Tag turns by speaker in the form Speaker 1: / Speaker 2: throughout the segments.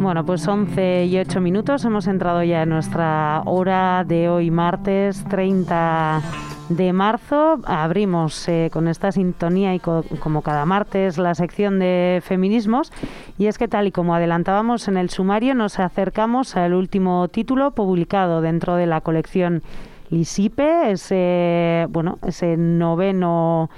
Speaker 1: Bueno, pues 11:08. Hemos entrado ya en nuestra hora de hoy, martes 30 de marzo. Abrimos con esta sintonía y como cada martes la sección de feminismos. Y es que tal y como adelantábamos en el sumario, nos acercamos al último título publicado dentro de la colección Lisipe, ese noveno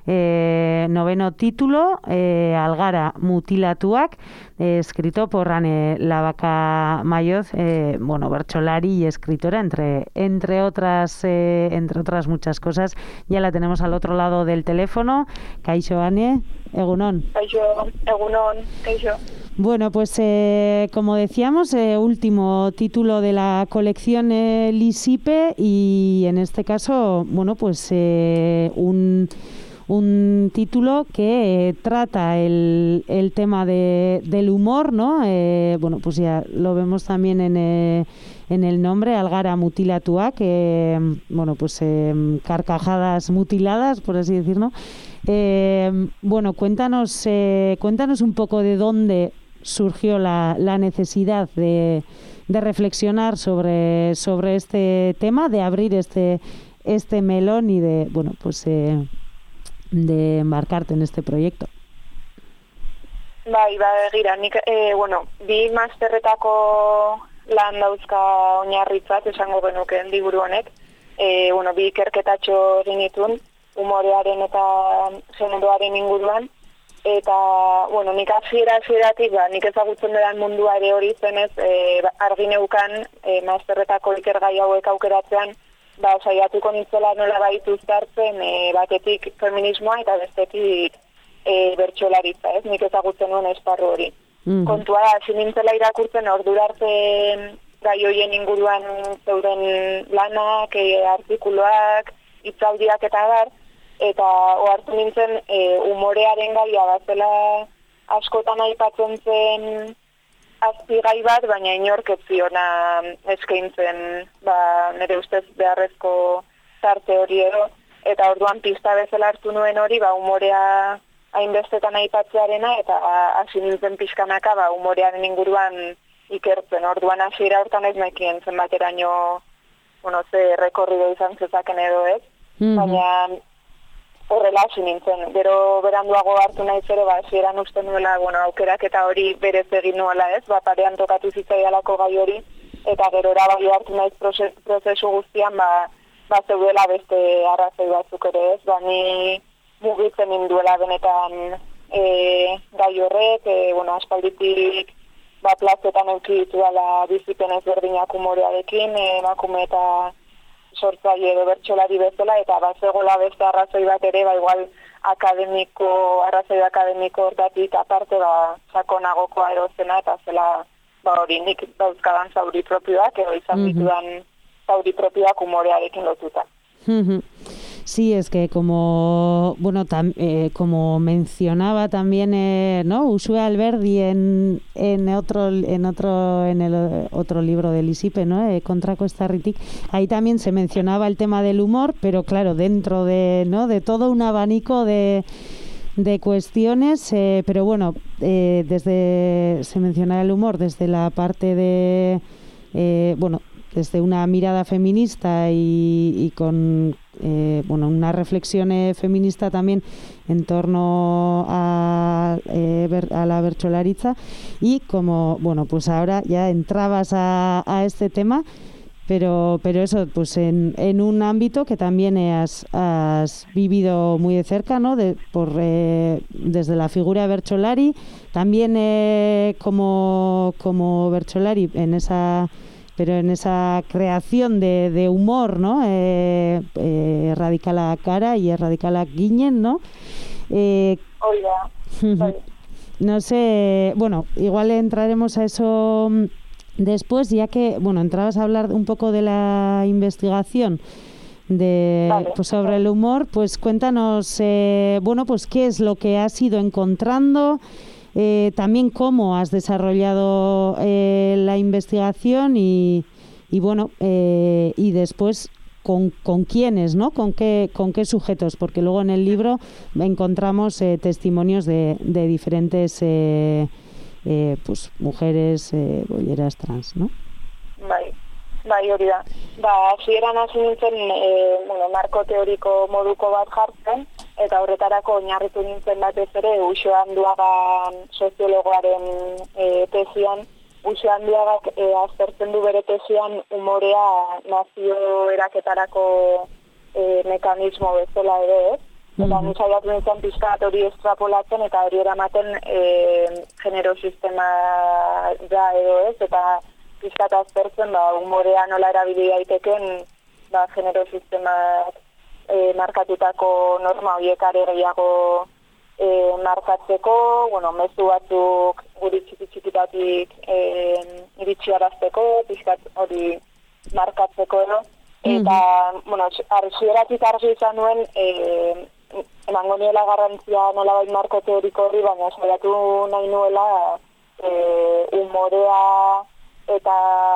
Speaker 1: título, Algara mutilatuak, escrito por Ane Labaka Mayoz, bertsolari y escritora, entre otras muchas cosas. Ya la tenemos al otro lado del teléfono. Kaixo, Ane, egunon.
Speaker 2: Kaixo, egunon, kaixo. Bueno,
Speaker 1: pues como decíamos, último título de la colección Lisipe, y en este caso, un título que trata el tema del humor, ¿no? Ya lo vemos también en el nombre, Algara mutilatuak, carcajadas mutiladas, por así decirlo. Cuéntanos un poco de dónde surgió la necesidad de reflexionar sobre este tema, de abrir este melón y de embarcarte en este proyecto.
Speaker 2: Begira, nik, bi masterretako lan dauzka oinarritzat esango genukeen liburu honek. Bi ikerketatxo egin ditun, humorearen eta generoaren inguruan. Eta, nik hasieratik, nik ezagutzen dudan mundua ere hori zenez, argi neukan masterretako ikergai hauek aukeratzean, saiatuko nintzela nola baitu uztartzen batetik feminismoa eta bestetik bertsolaritza, ez? Nik ezagutzen nuen esparru hori. Kontua da, hasi nintzela irakurtzen ordura arte gai hoien inguruan zeuden lanak, artikuluak, hitzaldiak eta abar, eta ohartu nintzen humorearen gaia bazela askotan aipatzen zen azpigai bat, baina inork ez ziona eskaintzen nire ustez beharrezko tarte hori edo, eta orduan pista bezala hartu nuen hori, humorea hainbestetan aipatzearena, eta hasi nintzen pixkanaka humorearen inguruan ikertzen. Orduan hasiera hortan ez nekien zenbateraino, ze rekorrido izan zezaken edo ez, baina horrela hasi nintzen. Gero beranduago hartu naiz ere, hasieran uste nuela, aukerak eta hori berez egin nuela ez, parean tokatu zitzaidalako gai hori, eta gero erabai hartu naiz prozesu guztian, zeudela beste arrazoi batzuk ere ez, ni mugitzen ninduela benetan gai horrek, aspalditik plazetan euki dituela bizipen ezberdinak humorearekin, emakume eta sortzaile edo bertsolari bezala, eta zegoela beste arrazoi bat ere, igual arrazoi akademiko hortatik aparte, sakonagokoa erozena, eta zela hori nik dauzkadan zauri propioak, edo izan ditudan zauri propioak humorearekin lotuta.
Speaker 1: Sí, es que como mencionaba también Uxue Alberdi en el otro libro de Lisipe, Kontrako Estarritik, ahí también se mencionaba el tema del humor, pero claro, dentro de todo un abanico de cuestiones, se menciona el humor desde la parte de desde una mirada feminista y con una reflexión feminista también en torno a la bertsolaritza, y como ahora ya entrabas a este tema, pero eso en un ámbito que también has vivido muy de cerca, ¿no? Desde la figura de bertsolari, también como bertsolari en esa creación de humor, ¿no? Erradikala kara y erradikala ginen, ¿no?
Speaker 2: Oiga, vale.
Speaker 1: No sé, igual entraremos a eso después, ya que, entrabas a hablar un poco de la investigación sobre el humor. Pues cuéntanos, qué es lo que has ido encontrando, también cómo has desarrollado la investigación y después con quiénes, ¿no? Con qué sujetos, porque luego en el libro encontramos testimonios de diferentes pues mujeres bolleras trans, ¿no?
Speaker 2: Bai, hori da. Hasieran hasi nintzen, marko teoriko moduko bat jartzen, eta horretarako oinarritu nintzen batez ere Uxo Anduaga soziologoaren tesian. Uxo Anduagak aztertzen du bere tesian umorea nazio eraketarako mekanismo bezala edo ez. Eta nisaiatu nintzen pixkat hori estrapolatzen eta hori eramaten genero sistema da edo ez, eta pixkat aztertzen umorea nola erabili daiteken genero sistemak markatutako norma horiek are gehiago markatzeko, mezu batzuk guri txiki-txikitatik iritsiarazteko, pixkat hori markatzeko edo. Eta, arxieratik argi izan nuen, emango niela garrantzia nolabait marko teoriko horri, baina saiatu nahi nuela umorea eta,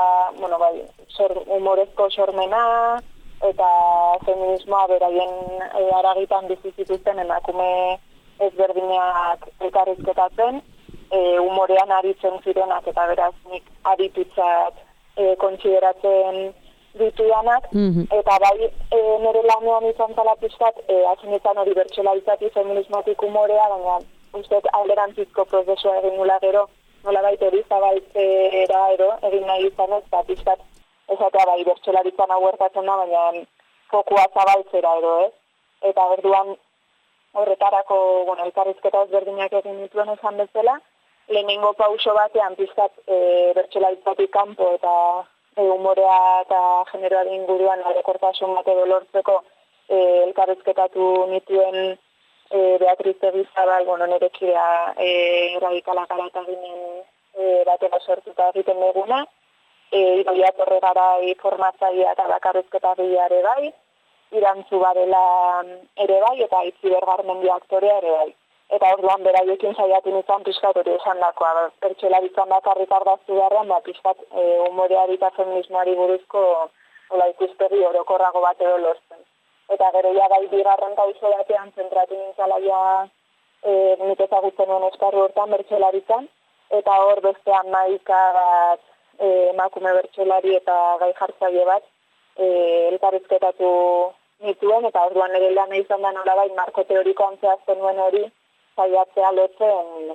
Speaker 2: umorezko sormena eta feminismoa beraien aragitan bizizituzten emakume ezberdinak elkarrizketatzen, umorean aritzen zirenak eta beraz nik aditutzat kontsideratzen ditudanak, eta bai nire lanean izan zala pixkat, hasi izan hori bertsolaritzati feminismotik umorea, baina uste alderantzizko prozesua egin nula gero, nolabait hori zabaltzera egin nahi izan ez, eta pixkat esatea bai bertsolaritzan hau gertatzen da, baina fokua zabaltzera ez. Eta berduan horretarako, elkarrizketa ezberdinak egin dituen esan bezala, lehenengo pauso batean pixkat bertsolaritzatik kanpo eta umorea eta generoaren inguruan orokortasun bat edo lortzeko elkarrizketatu nituen Beatriz Egizabal, nire kidea radikalak garata ginen batera sortuta egiten duguna, Idoia Torregarai formatzailea eta bakarrizketa ere bai, Irantzu Barela ere bai, eta Itziber Garmendia aktorea ere bai. Eta orduan beraiekin saiatu nintzen pixkat hori esan dakoa, bertsolaritzan bakarrik ardaztu beharrean, pixkat umoreari eta feminismoari buruzko ikuspegi orokorrago bat edo lortzen. Eta gero ja bai bigarren pauso batean zentratu nintzalaia nik ezagutzen nuen eskarru hortan bertsolaritzan, eta hor bestean maika bat emakume bertsolari eta gai jartzaile bat elkarrizketatu nituen, eta orduan nire lan izan da nolabait marko teorikoan zehazten nuen hori, saiatzea lotzen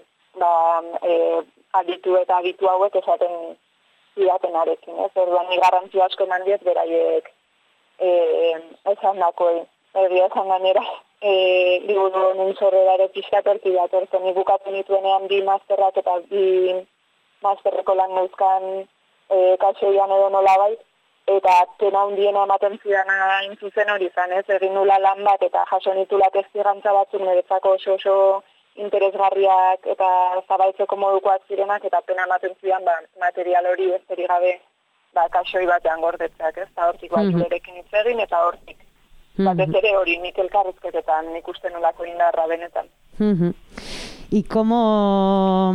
Speaker 2: aditu eta abitu hauek esaten zidatenarekin. Orduan ni garrantzia asko eman diet beraiek esan dakoei. Egia esan gainera, liburu honen sorrerare pixkat hortik datortzen. Nik bukatu nituenean 2 masterrak eta 2 masterreko lan neuzkan kaxoian edo nolabait, eta pena hundiena ematen zidana intzuzen hori izan, egin nula lan bat eta jaso nitula testigantza batzuk niretzako oso interesgarriak eta zabaltzeko modukoak zirenak, eta pena ematen zidan material hori besterik gabe kaxoi batean gordetzeak, eta hortik batzurekin hitz egin, eta hortik. Batez ere hori nik elkarrizketetan ikusten nolako indarra benetan.
Speaker 1: Y cómo,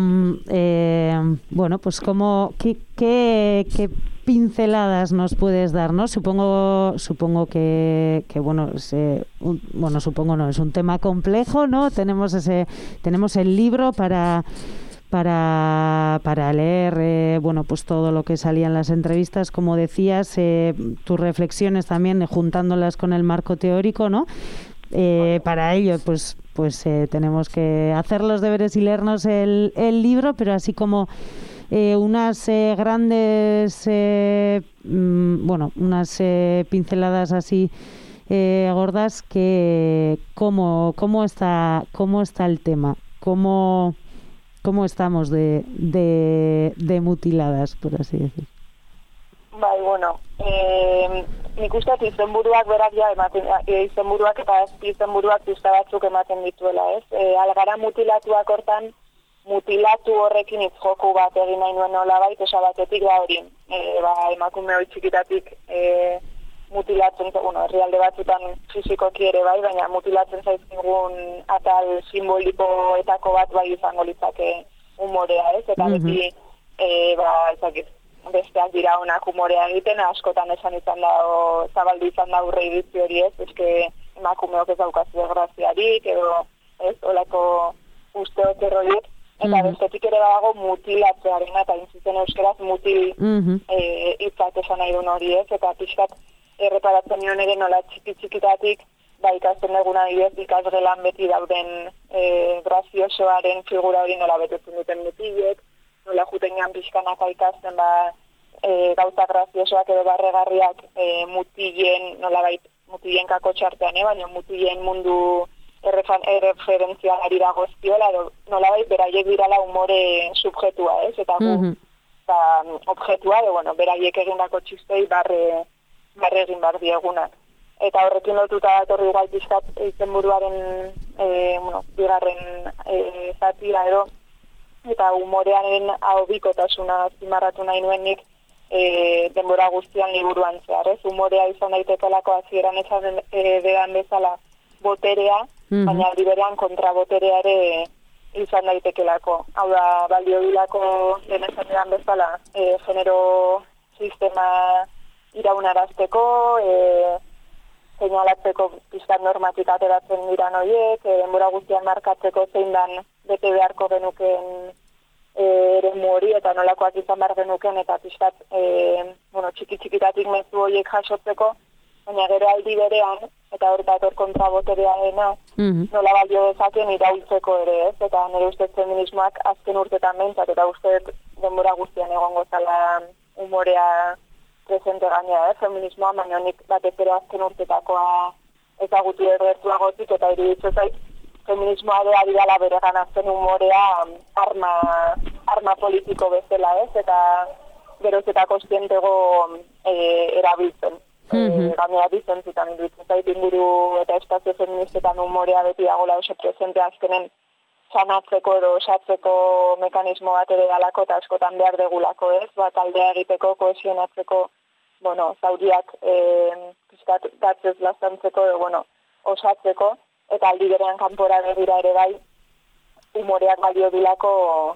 Speaker 1: ¿qué pinceladas nos puedes dar, ¿no? Supongo que supongo no, es un tema complejo, ¿no? Tenemos el libro para leer, pues todo lo que salía en las entrevistas, como decías, tus reflexiones también, juntándolas con el marco teórico, ¿no? Para ello, pues tenemos que hacer los deberes y leernos el libro, pero así como unas grandes, unas pinceladas así gordas, que cómo está el tema, cómo estamos de mutiladas, por así decir.
Speaker 2: Bai, nik uste izenburuak berak izenburuak eta izenburuak pista batzuk ematen dituela, ez? Algara mutilatuak hortan, mutilatu horrekin hitz joku bat egin nahi nuen nolabait, batetik da hori, emakume hori txikitatik mutilatzen, herrialde batzutan fisikoki ere bai, baina mutilatzen zaizkigun atal simbolikoetako bat bai izango litzake umorea, ez? Eta beti, besteak dira honak humorea egiten, askotan esan izan da, zabaldu izan da urre iritzi hori ez, eske emakumeok ez daukazu desgraziarik, edo ez, olako usteok erroiek, eta bestetik ere badago mutilatzearena, eta intzuzen euskaraz mutil hitzak esan nahi duen hori ez, eta pixkat erreparatzen nion ere nola txikitatik, ikasten duguna adibidez ikasgelan beti dauden graziosoaren figura hori nola betetzen duten mutilek, nola jutenean pixkanaka ikasten gauza graziosoak edo barregarriak mutilen, nolabait mutilen kako txartean, baina mutilen mundu erreferentzialari dagozkiola, edo nolabait beraiek dirala umore subjetua, ez? Eta gu, objetua, edo, beraiek egindako txistei barre egin bar diegunak. Eta horrekin lotuta datorri igual pixkat izenburuaren bigarren zatia edo, eta umorearen ahobikotasuna zimarratu nahi nuenik denbora guztian liburuan zehar, ez? Umorea izan daitekelako hasieran esan dedan bezala boterea, baina aldi berean kontraboterea ere izan daitekelako. Hau da, balio dilako den esan dedan bezala genero sistema iraunarazteko, seinalatzeko pizkat normatik ateratzen dira horiek, denbora guztian markatzeko zein dan bete beharko genukeen eremu hori eta nolakoak izan behar genukeen eta pizkat txikitatik mezu horiek jasotzeko, baina gero aldi berean, eta horretator kontraboterearena, nola balio dezaken iraultzeko ere ez, eta nire ustez feminismoak azken urtetan behintzat, eta uste denbora guztian egongo zala umorea presente gainera, feminismoa, baina nik batez ere azken urtetakoa ezagutu ergertuagotik, eta iruditzen zait, feminismoa ere ari dela bere ganazten umorea arma politiko bezala, ez? Eta geroz eta kostientego erabiltzen. Gainera bizentzitan iruditzen zait inguru eta espazio feministetan umorea beti dagoela oso presente azkenen sanatzeko edo osatzeko mekanismo bat ere dalako eta askotan behar degulako, ez? Bat aldea egiteko, kohesionatzeko, zauriak pizkat gatzez lastantzeko edo, osatzeko, eta aldi berean kanpora begira ere bai, umoreak balio dilako,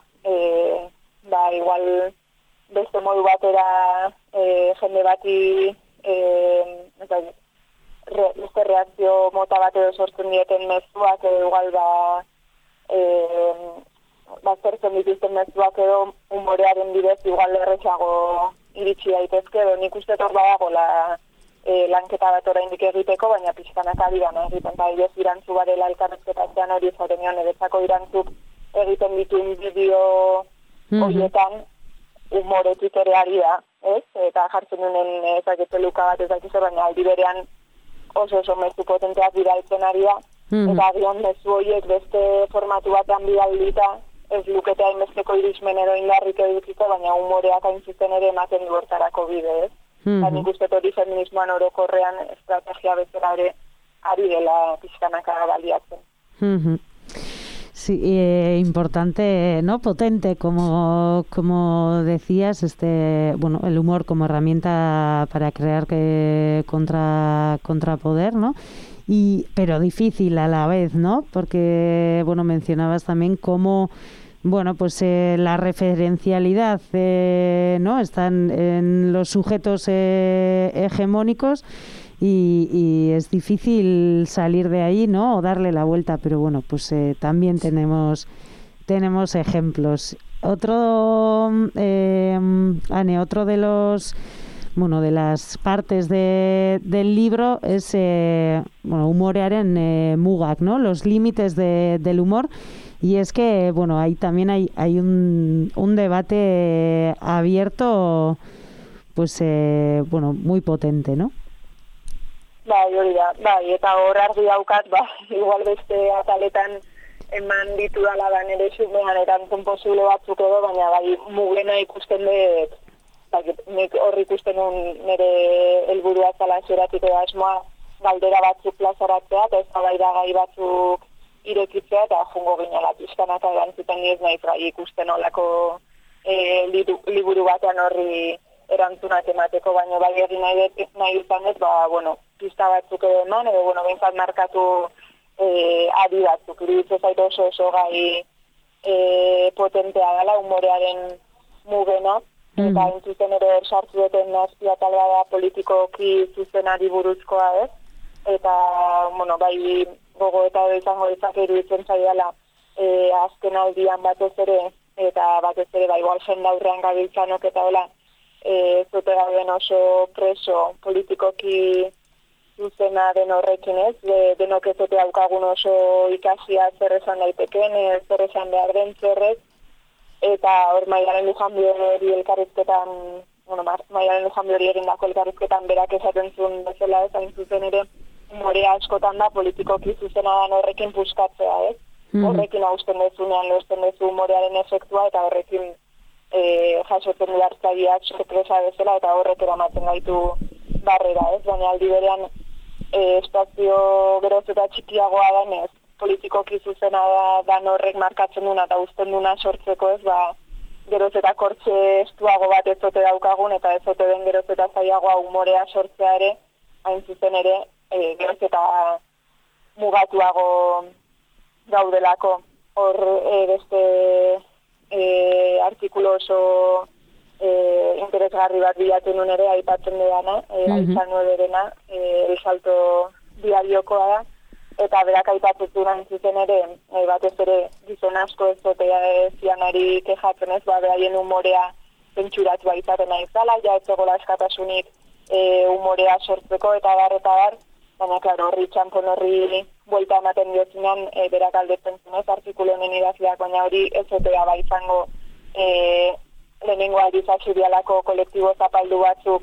Speaker 2: igual beste modu batera jende bati beste reakzio mota bat edo sortzen dieten mezuak edo igual zertzen dituzten mezuak edo umorearen bidez igual errezago iritsi daitezke, edo nik uste hor badagoela lanketa bat oraindik egiteko, baina pixkanak ari gana egiten, eta idez irantzu barela elkarrezketazean hori zaten nion, edetzako irantzuk egiten dituen bideo horietan umoretik ere ari da, ez? Eta jartzen duen ezaketeluka bat ezakizu, baina aldi berean oso mezu potenteak bidaltzen ari da, eta agion mezu horiek beste formatu batean bidaldita, ez luketea inbesteko irismen edo indarrik edukiko, baina umoreak hain zuzen ere ematen du hortarako bide, ez? Nik uste hori feminismoan orokorrean estrategia bezala ere ari dela pixkanaka baliatzen.
Speaker 1: Sí, importante, ¿no? Potente, como decías, el humor como herramienta para crear contrapoder, ¿no? Pero difícil a la vez, ¿no? Porque, mencionabas también cómo la referencialidad, ¿no? Están en los sujetos hegemónicos y es difícil salir de ahí, ¿no? O darle la vuelta, pero también tenemos ejemplos. Otro de los de las partes del libro es humorearen mugak, ¿no? Los límites del humor. Y es que, ahí también hay un debate abierto, muy potente, ¿no?
Speaker 2: Hori da, eta hor argi daukat, igual beste ataletan eman ditudala nire xumean erantzun posible batzuk edo, baina mugena ikusten dut, nik hor ikusten nire helburua zala zeratik edo asmoa galdera batzuk plazaratzea, eta ez da gai batzuk irekitzea, eta jungo ginela pixkanaka erantzuten nioz nahi ikusten olako liburu batean horri erantzunak emateko, baina egin nahi izan dut, pista batzuk edo eman, edo behintzat markatu adi batzuk. Iruditzen zait oso gai potentea dela umorearen mugena, eta intzuzen ere sartu duten azpiatalea da politikoki zuzenari buruzkoa, ez? Eta, gogo eta izango dezake iruditzen zaidala azken aldian batez ere, eta batez ere, igual jende aurrean gabiltzanok eta hola, zote gauden oso preso politikoki zuzena den horrekin ez, denok ez zote daukagun oso ikasia zer esan daiteken, zer esan behar den zerrez, eta hor Maialen Lujanbiori elkarrizketan, Maialen Lujanbiori egindako elkarrizketan berak esaten zuen bezala ez, hain zuzen ere, umorea askotan da politikoki zuzena dan horrekin puskatzea ez. Horrekin hausten dezunean lortzen dezu umorearen efektua eta horrekin jasotzen du hartzaileak sorpresa bezala eta horrek eramaten gaitu barrera ez, baina aldi berean espazio geroz eta txikiagoa danez, politikoki zuzena dan horrek markatzen duna eta uzten duna sortzeko ez, geroz eta kortxe estuago bat ez zote daukagun eta ez zote den geroz eta zailagoa umorea sortzea ere, hain zuzen ere, geroz eta mugatuago gaudelako. Hor beste artikulo oso interesgarri bat bilatu nun ere aipatzen dudana, Aitza 9-rena, El Salto diariokoa da, eta berak aipatzen duen zuten ere, batez ere gizon asko ez zotea zianari kejatzen ez, beraien umorea pentsuratua izaten nahi zala, ja ez zegoela eskatasunik umorea sortzeko eta dar, baina, klaro, horri txampon horri buelta ematen diozunean, berak aldetzen zunez, artikulu honen idazleak, baina hori ez zotea izango lehenengo aldiz asirialako kolektibo zapaldu batzuk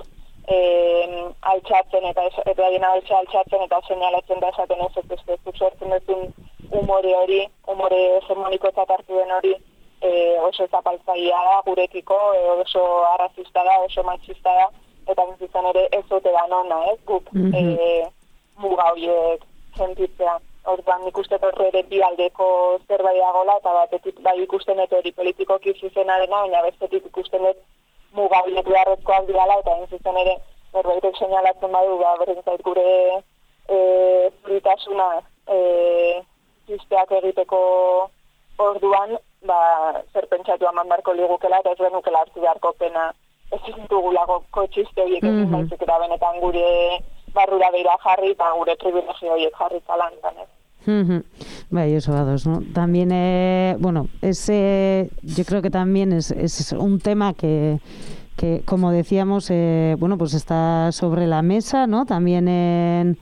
Speaker 2: altxatzen eta egin altxatzen eta seinalatzen da esaten ez sortzen duzun umore hori, umore hegemonikotzat hartu den hori oso zapaltzailea da gurekiko, oso arrazista da, oso matxista da, eta nintzen ere ez zote da nona, ez, guk muga horiek sentitzea. Orduan nik uste horre ere bi aldeko zerbait dagoela, eta batetik bai ikusten dut hori politikoki zuzena dena, baina bestetik ikusten dut muga horiek beharrezkoak dirala, eta nintzen ere norbaitek seinalatzen badu, berrentzait gure zuritasuna zizteak egiteko orduan, zer pentsatu eman barko ligukela, eta ez genukela hartu beharko pena ez dugulako txiste horiek egin baizik eta benetan gure barrura beira jarri eta gure privilegio horiek jarri zalantzan, ez.
Speaker 1: Bai, eso va dos, ¿no? También, bueno, yo creo que también es un tema que como decíamos, bueno, pues está sobre la mesa, ¿no? También en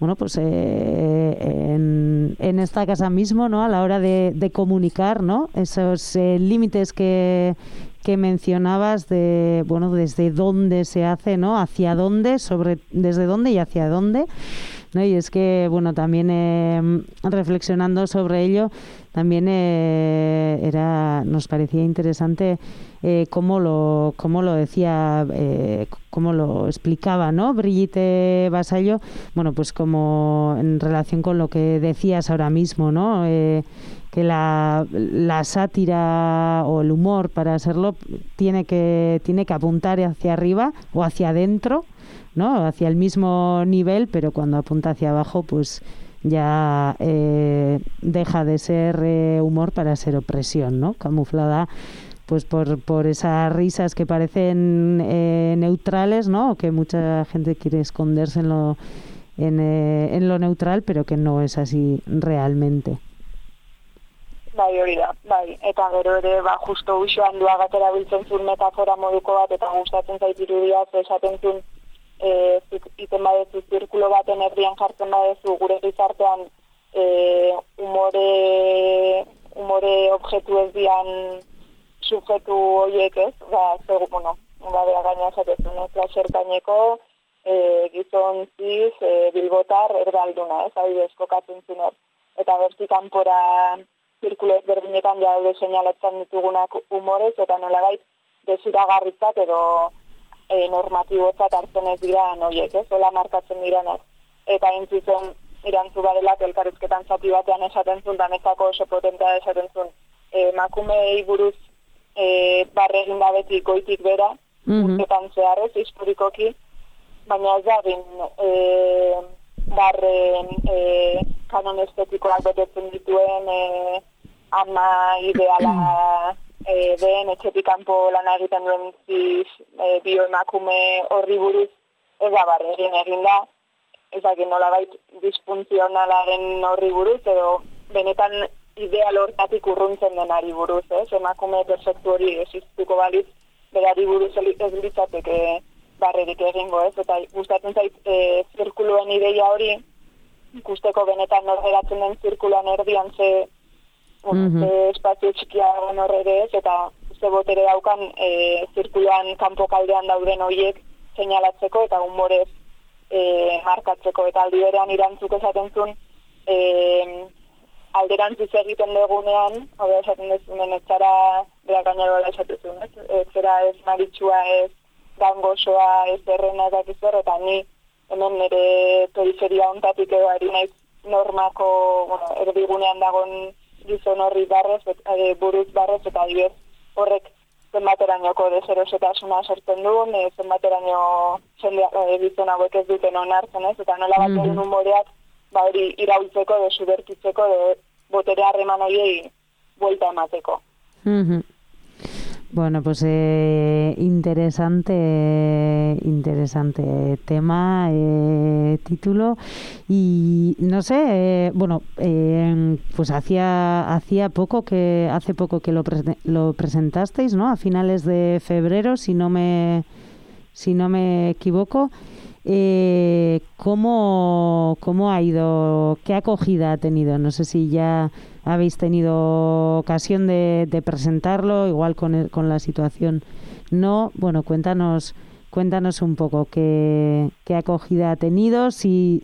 Speaker 1: esta casa mismo, ¿no? A la hora de comunicar, ¿no? Esos límites que mencionabas de, bueno, desde dónde se hace, ¿no? Hacia dónde, desde dónde y hacia dónde, ¿no? Y es que, bueno, también reflexionando sobre ello, también nos parecía interesante cómo lo decía, cómo lo explicaba, ¿no? Brigitte Vasallo, bueno, pues como en relación con lo que decías ahora mismo, ¿no? Que la sátira o el humor, para hacerlo, tiene que apuntar hacia arriba o hacia adentro, ¿no? Hacia el mismo nivel, pero cuando apunta hacia abajo, pues ya deja de ser humor para ser opresión, ¿no? Camuflada pues por esas risas que parecen neutrales, ¿no? O que mucha gente quiere esconderse en lo neutral, pero que no es así realmente.
Speaker 2: Bai, hori da, bai. Eta gero ere, justo uxoan duagat erabiltzen zuen metafora moduko bat, eta gustatzen zait irudia, esaten zuen, iten badezu zirkulo baten erdian jartzen badezu gure gizartean umore objektu ez dian subjektu horiek ez, bera gaina esatezun, lasertaineko gizon ziz, bilbotar, erdalduna, ez, adibidez kokatzen zuen hor. Eta bertik kanpora zirkulo ezberdinetan jaude seinalatzen ditugunak umorez, eta nolabait desiragarritzat edo normatibotzat hartzen ez dira noiek, ez, hola markatzen diranak. Eta intzuzen irantzu garelak elkarrizketan zati batean esaten zuen, danetako oso potentea esaten zuen, makumei buruz barregin da beti goitik bera, urtetan zeharrez, historikoki, baina ez da barren kanon estetikoak betetzen dituen ama ideala den etxetik kanpo lana egiten duen bioemakume horri buruz ez da barregin egin da, ez da nolabait disfuntzionalaren horri buruz, edo benetan ideal hortatik urruntzen denari buruz, emakume perfektu hori existuko balitz, berari buruz ez litzateke barrerik egingo, eta gustatzen zait zirkuluen ideia hori, ikusteko benetan norberatzen den zirkulan erdian ze espazio txikia horre eta ze botere daukan zirkulan kanpokaldean dauden horiek seinalatzeko eta humorez markatzeko, eta aldi berean irantzuk esaten zuen alderantziz egiten dugunean, hori esaten dezunen, ez zara, berak gainero esaten zuen, ez zera ez maritxua, ez gangosoa, ez errena eta ni hemen nire periferia ontatik edo ari naiz normako, erdigunean dagoen gizon horri buruz barrez, eta adibidez horrek zenbaterainoko deserosetasuna sortzen duen, zenbateraino gizon hauek ez duten onartzen, eta nola bat egin humoreak hori iraultzeko, subertitzeko, botere harreman horiei buelta emateko.
Speaker 1: Bueno, pues interesante tema, título, y no sé, pues hace poco que lo presentasteis, ¿no? A finales de febrero, si no me equivoco. ¿Cómo ha ido? ¿Qué acogida ha tenido? No sé si ya habéis tenido ocasión de presentarlo, igual con la situación no. Bueno, cuéntanos un poco qué acogida ha tenido, si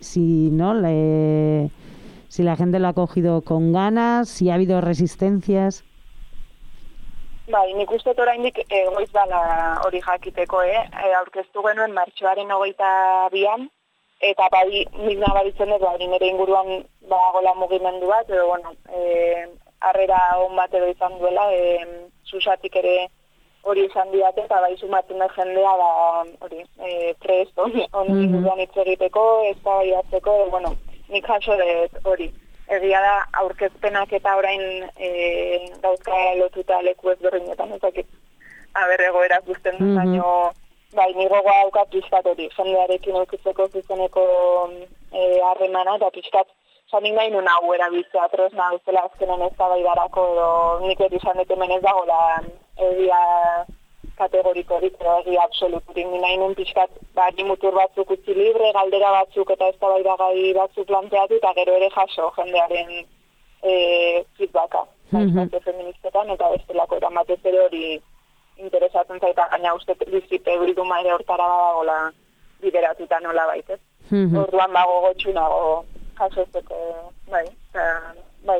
Speaker 1: la gente lo ha acogido con ganas, si ha habido resistencias.
Speaker 2: Bai, nik uste oraindik goiz dala hori jakiteko, aurkeztu genuen martxoaren 22an, eta nik nabaritzen dut, nire inguruan gola mugimendu bat, edo, harrera on bat edo izan duela, Susatik ere hori izan diate, eta sumatzen da jendea, prest, honi inguruan hitz egiteko, ez da baiatzeko, nik jaso dut hori. Egia da, aurkezpenak eta orain dauzka lotuta leku ezberdinetan, ezakit egoerak guzten dut, baina nigoa daukat pixkat hori, jendearekin eukitzeko zuzeneko harremana, eta pixkat, nik nahi nun hau erabiltzea, tresna duzela azkenen ez da baidarako, edo nik beti izan dut hemen ez dagoela egia kategorikorik, edo egia absoluturik, nahi nun pixkat, mutur batzuk utzi libre, galdera batzuk eta ez da baidagai batzuk planteatu, eta gero ere jaso jendearen feedbacka, espazio feministetan, eta bestelako eramatez ere hori interesatzen zaita, gaina uste bizipe bilduma ere hortara badagola bideratuta nola baitez. Orduan gogotxunago jasozeko, bai.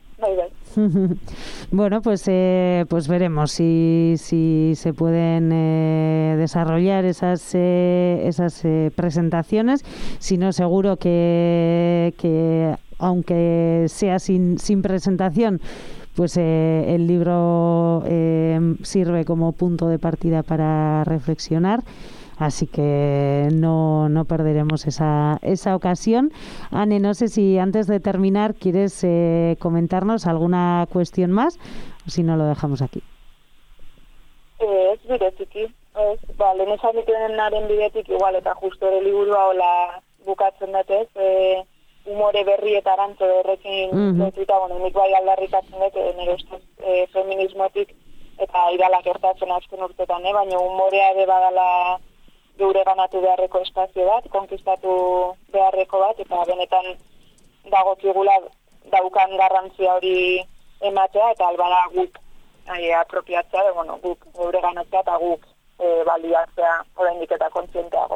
Speaker 1: Bueno, pues veremos si se pueden desarrollar esas presentaciones. Si no, seguro que aunque sea sin presentación, pues el libro sirve como punto de partida para reflexionar. Así que no perderemos esa ocasión. Ane, no sé si antes de terminar quieres comentarnos alguna cuestión más, o si no lo dejamos aquí.
Speaker 2: Ez bireziki. Lehen esan ditenaren bidetik igual eta justo ere liburua hola bukatzen datez, umore berri eta arantzo horrekin lotuta, nik bai aldarrikatzen dut, nire ustez feminismotik eta iralak gertatzen azken urtetan, baina umorea ere badala geure ganatu beharreko espazio bat, konkistatu beharreko bat, eta benetan dagokigula daukan garrantzia hori ematea, eta albara guk apropiatzea, guk geure ganatzea eta guk baliatzea oraindik eta kontzienteago.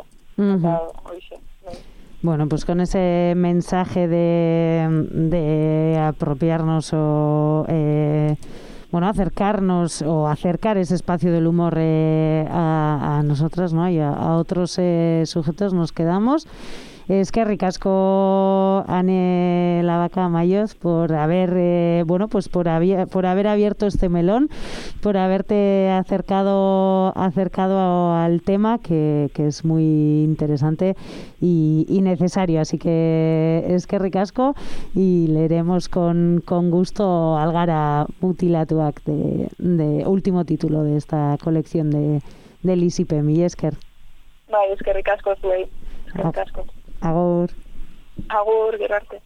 Speaker 1: Bueno, pues con ese mensaje de apropiarnos o acercarnos o acercar ese espacio del humor a nosotras, ¿no? Y a otros sujetos nos quedamos. Eskerrik asko, Ane Labaca Mayoz, por haber por haber abierto este melón, por haberte acercado al tema que es muy interesante y necesario. Así que eskerrik asko, y leeremos con gusto Algara mutilatuak de último título de esta colección de Lisipe. Mila esker.
Speaker 2: Bai, eskerrik asko zuei. Eskerrik asko.
Speaker 1: Agur.
Speaker 2: Agur, gero arte.